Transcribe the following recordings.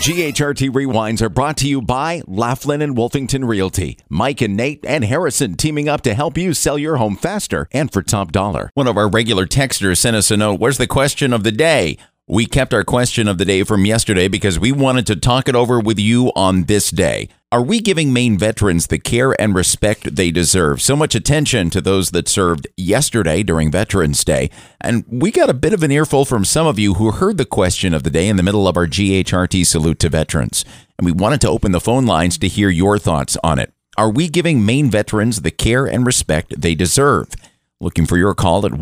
GHRT Rewinds are brought to you by Laughlin and Wolfington Realty. Mike and Nate and Harrison teaming up to help you sell your home faster and for top dollar. One of our regular texters sent us a note. Where's the question of the day? We kept our question of the day from yesterday because we wanted to talk it over with you on this day. Are we giving Maine veterans the care and respect they deserve? So much attention to those that served yesterday during Veterans Day. And we got a bit of an earful from some of you who heard the question of the day in the middle of our GHRT Salute to Veterans. And we wanted to open the phone lines to hear your thoughts on it. Are we giving Maine veterans the care and respect they deserve? Looking for your call at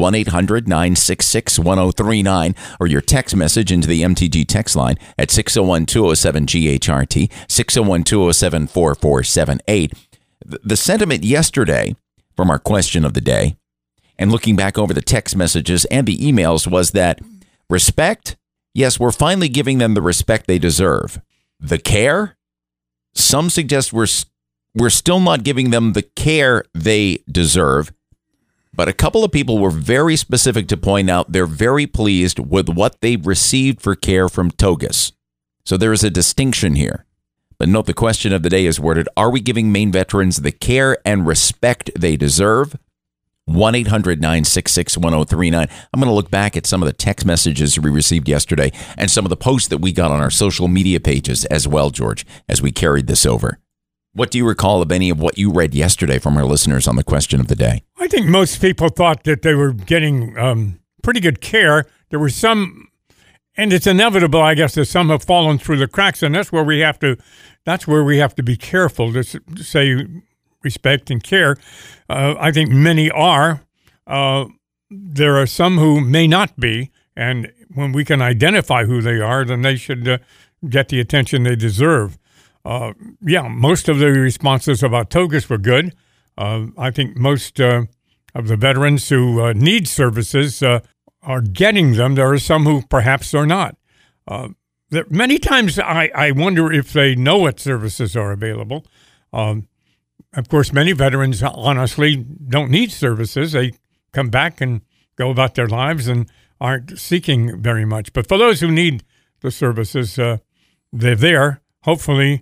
1-800-966-1039 or your text message into the MTG text line at 601-207-GHRT, 601-207-4478. The sentiment yesterday from our question of the day, and looking back over the text messages and the emails, was that respect, yes, we're finally giving them the respect they deserve. The care, some suggest we're still not giving them the care they deserve. But a couple of people were very specific to point out they're very pleased with what they've received for care from Togus. So there is a distinction here. But note the question of the day is worded, are we giving Maine veterans the care and respect they deserve? 1-800-966-1039. I'm going to look back at some of the text messages we received yesterday and some of the posts that we got on our social media pages as well, George, as we carried this over. What do you recall of any of what you read yesterday from our listeners on the question of the day? I think most people thought that they were getting pretty good care. There were some, and it's inevitable, I guess, that some have fallen through the cracks, and that's where we have to be careful to say respect and care. I think many are. There are some who may not be, and when we can identify who they are, then they should get the attention they deserve. Most of the responses about Togus were good. I think most of the veterans who need services are getting them. There are some who perhaps are not. Many times I wonder if they know what services are available. Of course, many veterans honestly don't need services. They come back and go about their lives and aren't seeking very much. But for those who need the services, they're there. Hopefully,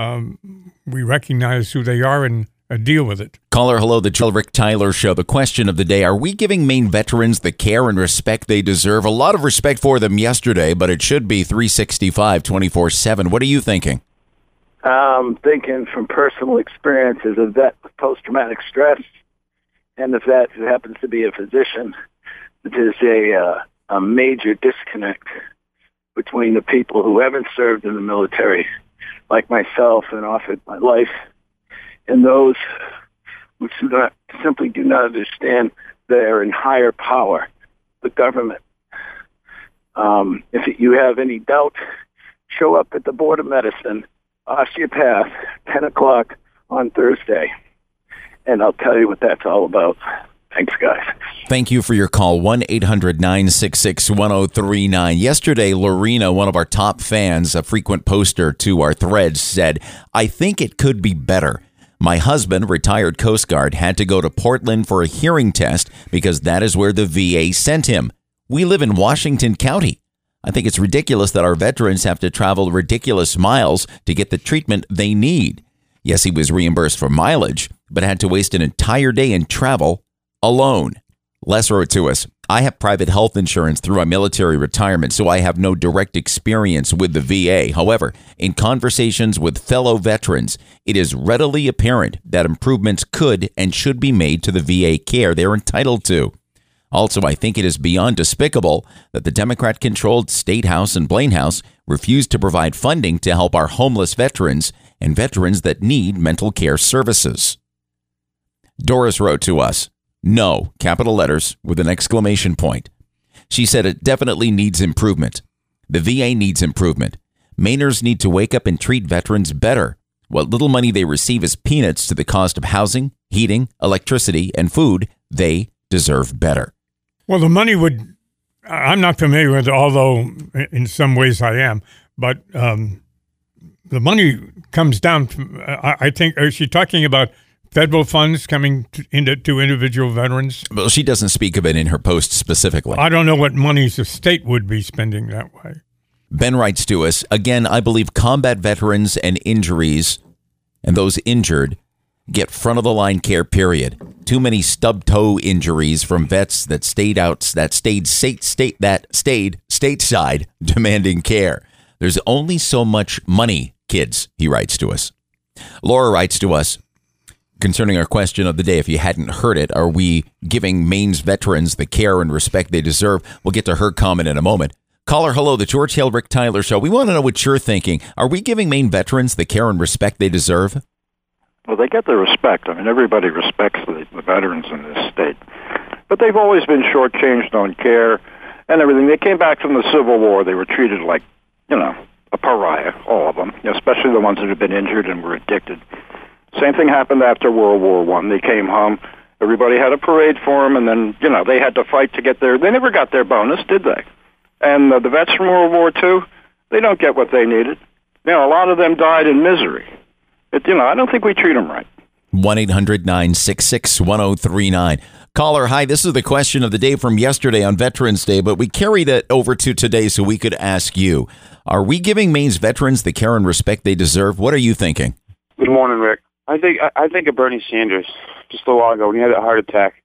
we recognize who they are and deal with it. Caller, hello, the Rick Tyler Show. The question of the day, are we giving Maine veterans the care and respect they deserve? A lot of respect for them yesterday, but it should be 365, 24/7. What are you thinking? I'm thinking from personal experience as a vet with post-traumatic stress, and the vet who happens to be a physician, there's a major disconnect between the people who haven't served in the military, like myself, and offered my life, and those who simply do not understand they're in higher power, the government. If you have any doubt, show up at the Board of Medicine, Osteopath, 10 o'clock on Thursday, and I'll tell you what that's all about. Thanks, guys. Thank you for your call, 1-800-966-1039. Yesterday, Lorena, one of our top fans, a frequent poster to our threads, said, I think it could be better. My husband, retired Coast Guard, had to go to Portland for a hearing test because that is where the VA sent him. We live in Washington County. I think it's ridiculous that our veterans have to travel ridiculous miles to get the treatment they need. Yes, he was reimbursed for mileage, but had to waste an entire day in travel alone. Les wrote to us, I have private health insurance through my military retirement, so I have no direct experience with the VA. However, in conversations with fellow veterans, it is readily apparent that improvements could and should be made to the VA care they're entitled to. Also, I think it is beyond despicable that the Democrat-controlled State House and Blaine House refused to provide funding to help our homeless veterans and veterans that need mental care services. Doris wrote to us, no, capital letters with an exclamation point. She said it definitely needs improvement. The VA needs improvement. Mainers need to wake up and treat veterans better. What little money they receive is peanuts to the cost of housing, heating, electricity, and food. They deserve better. Well, the money would, I'm not familiar with it, although in some ways I am, but the money comes down from, I think, is she talking about federal funds coming to individual veterans? Well, she doesn't speak of it in her post specifically. I don't know what monies the state would be spending that way. Ben writes to us, again, I believe combat veterans and injuries and those injured get front of the line care, period. Too many stub toe injuries from vets that stayed stateside demanding care. There's only so much money, kids, he writes to us. Laura writes to us concerning our question of the day. If you hadn't heard it, are we giving Maine's veterans the care and respect they deserve? We'll get to her comment in a moment. Caller, hello, the George Hale Rick Tyler Show. We want to know what you're thinking. Are we giving Maine veterans the care and respect they deserve? Well, they get the respect. I mean, everybody respects the veterans in this state. But they've always been shortchanged on care and everything. They came back from the Civil War. They were treated like, a pariah, all of them, especially the ones that had been injured and were addicted. Same thing happened after World War I. They came home. Everybody had a parade for them, and then, they had to fight to get their... They never got their bonus, did they? And the vets from World War II, they don't get what they needed. A lot of them died in misery. I don't think we treat them right. 1-800-966-1039. Caller, hi, this is the question of the day from yesterday on Veterans Day, but we carried it over to today so we could ask you, are we giving Maine's veterans the care and respect they deserve? What are you thinking? Good morning, Rick. I think of Bernie Sanders just a while ago when he had that heart attack.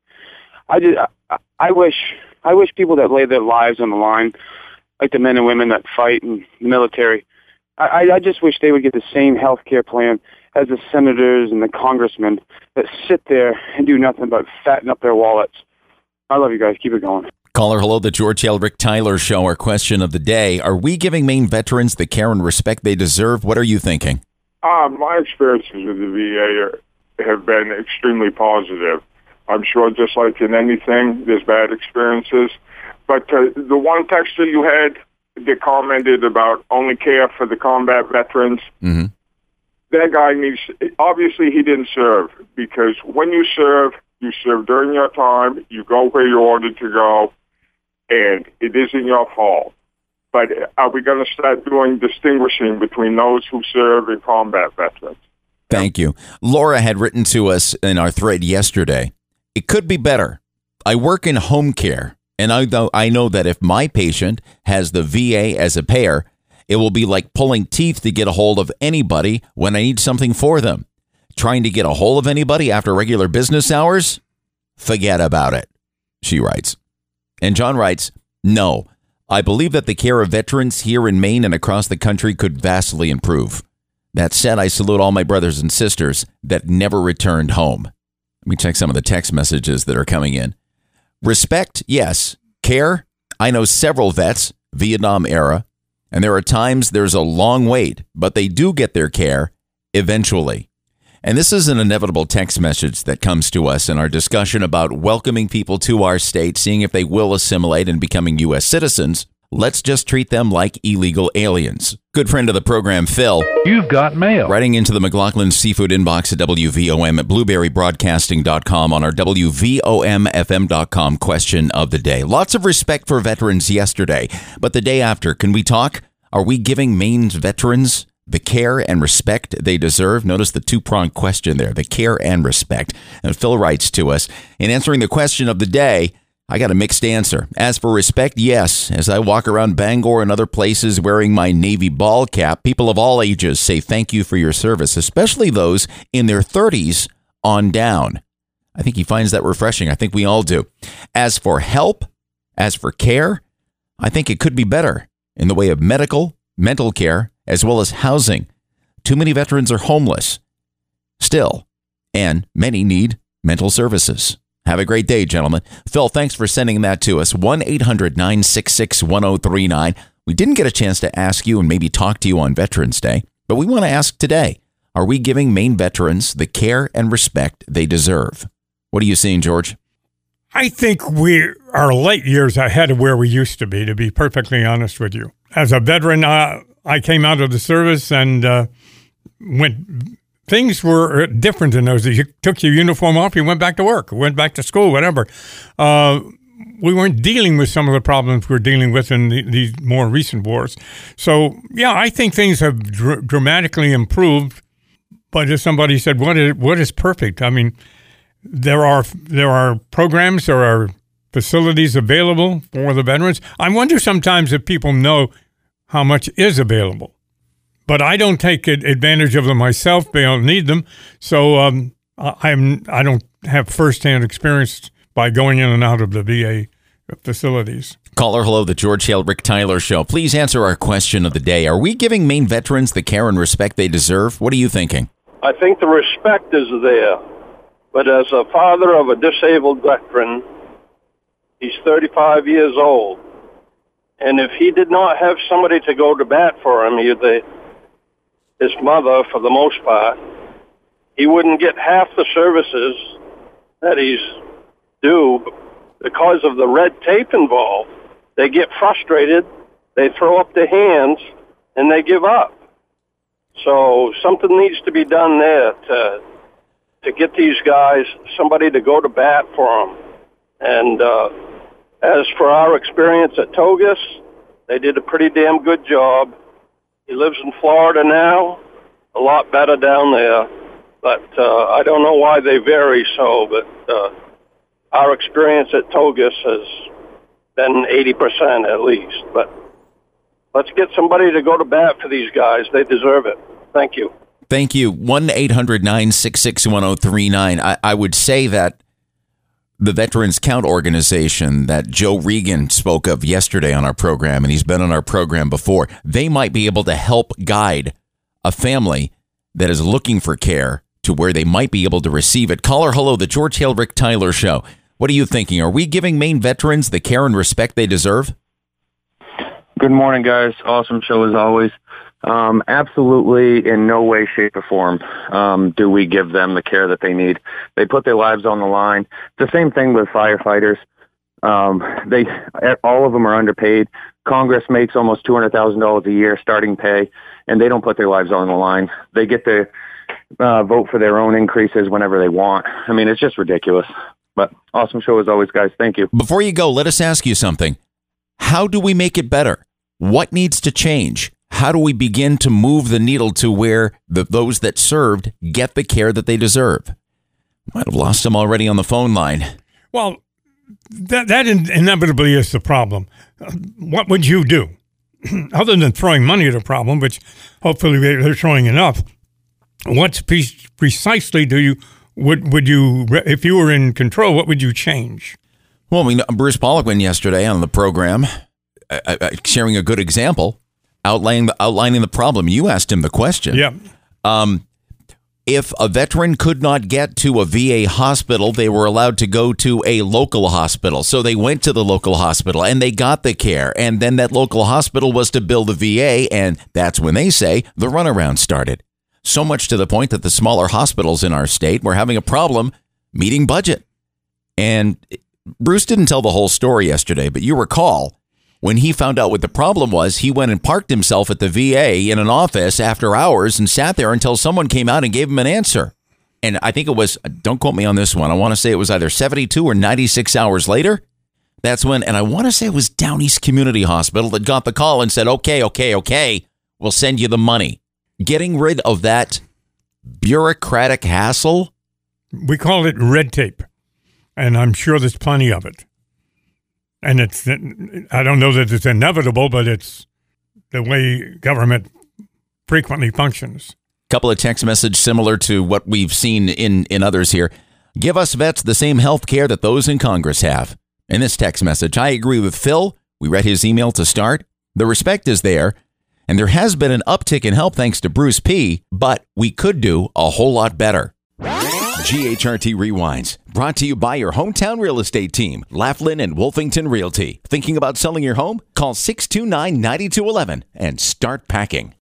I wish people that lay their lives on the line, like the men and women that fight in the military, I just wish they would get the same health care plan as the senators and the congressmen that sit there and do nothing but fatten up their wallets. I love you guys. Keep it going. Caller, hello, the George Hale Rick Tyler Show. Our question of the day, are we giving Maine veterans the care and respect they deserve? What are you thinking? My experiences with the VA have been extremely positive. I'm sure just like in anything, there's bad experiences. But the one texter you had that commented about only care for the combat veterans, that guy obviously he didn't serve, because when you serve during your time, you go where you're ordered to go, and it isn't your fault. But are we going to start doing distinguishing between those who serve and combat veterans? Thank you. Laura had written to us in our thread yesterday. It could be better. I work in home care, and I know that if my patient has the VA as a payer, it will be like pulling teeth to get a hold of anybody when I need something for them. Trying to get a hold of anybody after regular business hours? Forget about it, she writes. And John writes, no, I believe that the care of veterans here in Maine and across the country could vastly improve. That said, I salute all my brothers and sisters that never returned home. Let me check some of the text messages that are coming in. Respect, yes. Care, I know several vets, Vietnam era, and there are times there's a long wait, but they do get their care eventually. And this is an inevitable text message that comes to us in our discussion about welcoming people to our state, seeing if they will assimilate and becoming U.S. citizens. Let's just treat them like illegal aliens. Good friend of the program, Phil. You've got mail. Writing into the McLaughlin Seafood inbox at WVOM at BlueberryBroadcasting.com on our WVOMFM.com question of the day. Lots of respect for veterans yesterday, but the day after, can we talk? Are we giving Maine's veterans the care and respect they deserve? Notice the two-pronged question there, the care and respect. And Phil writes to us, in answering the question of the day, I got a mixed answer. As for respect, yes. As I walk around Bangor and other places wearing my Navy ball cap, people of all ages say thank you for your service, especially those in their 30s on down. I think he finds that refreshing. I think we all do. As for help, as for care, I think it could be better in the way of medical, mental care, as well as housing. Too many veterans are homeless still, and many need mental services. Have a great day, gentlemen. Phil, thanks for sending that to us. 1-800-966-1039. We didn't get a chance to ask you and maybe talk to you on Veterans Day, but we want to ask today, are we giving Maine veterans the care and respect they deserve? What are you seeing, George? I think we are light years ahead of where we used to be perfectly honest with you. As a veteran, I came out of the service and things were different in those days. You took your uniform off, you went back to work, went back to school, whatever. We weren't dealing with some of the problems we're dealing with in these more recent wars. So, yeah, I think things have dramatically improved. But as somebody said, what is perfect? I mean, there are programs, there are facilities available for the veterans. I wonder sometimes if people know how much is available. But I don't take advantage of them myself. I don't need them. So I don't have firsthand experience by going in and out of the VA facilities. Caller, hello, the George Hale Rick Tyler Show. Please answer our question of the day. Are we giving Maine veterans the care and respect they deserve? What are you thinking? I think the respect is there. But as a father of a disabled veteran, he's 35 years old. And if he did not have somebody to go to bat for him, either his mother for the most part, he wouldn't get half the services that he's due because of the red tape involved. They get frustrated, they throw up their hands, and they give up. So something needs to be done there to get these guys somebody to go to bat for them. And as for our experience at Togus, they did a pretty damn good job. He lives in Florida now, a lot better down there. But I don't know why they vary so, but our experience at Togus has been 80% at least. But let's get somebody to go to bat for these guys. They deserve it. Thank you. Thank you. 1-800-966-1039. I would say that the Veterans Count organization that Joe Regan spoke of yesterday on our program, and he's been on our program before, they might be able to help guide a family that is looking for care to where they might be able to receive it. Caller, hello, the George Hale Rick Tyler Show. What are you thinking? Are we giving Maine veterans the care and respect they deserve? Good morning, guys. Awesome show as always. Absolutely, in no way, shape, or form do we give them the care that they need. They put their lives on the line. It's the same thing with firefighters. All of them are underpaid. Congress makes almost $200,000 a year starting pay, and they don't put their lives on the line. They get to vote for their own increases whenever they want. I mean, it's just ridiculous. But awesome show as always, guys. Thank you. Before you go, let us ask you something. How do we make it better? What needs to change? How do we begin to move the needle to where those that served get the care that they deserve? Might have lost them already on the phone line. Well, that inevitably is the problem. What would you do? Other than throwing money at a problem, which hopefully they're throwing enough, what precisely would you, if you were in control, what would you change? Well, Bruce Poliquin yesterday on the program, sharing a good example, outlining the problem. You asked him the question. Yeah. If a veteran could not get to a VA hospital, they were allowed to go to a local hospital. So they went to the local hospital and they got the care. And then that local hospital was to bill the VA. And that's when they say the runaround started. So much to the point that the smaller hospitals in our state were having a problem meeting budget. And Bruce didn't tell the whole story yesterday, but you recall when he found out what the problem was, he went and parked himself at the VA in an office after hours and sat there until someone came out and gave him an answer. And I think it was, don't quote me on this one, I want to say it was either 72 or 96 hours later. That's when, and I want to say it was Down East Community Hospital that got the call and said, okay, we'll send you the money. Getting rid of that bureaucratic hassle. We call it red tape, and I'm sure there's plenty of it. And I don't know that it's inevitable, but it's the way government frequently functions. Couple of text messages similar to what we've seen in others here. Give us vets the same health care that those in Congress have. In this text message, I agree with Phil. We read his email to start. The respect is there, and there has been an uptick in help thanks to Bruce P., but we could do a whole lot better. GHRT Rewinds, brought to you by your hometown real estate team, Laughlin and Wolfington Realty. Thinking about selling your home? Call 629-9211 and start packing.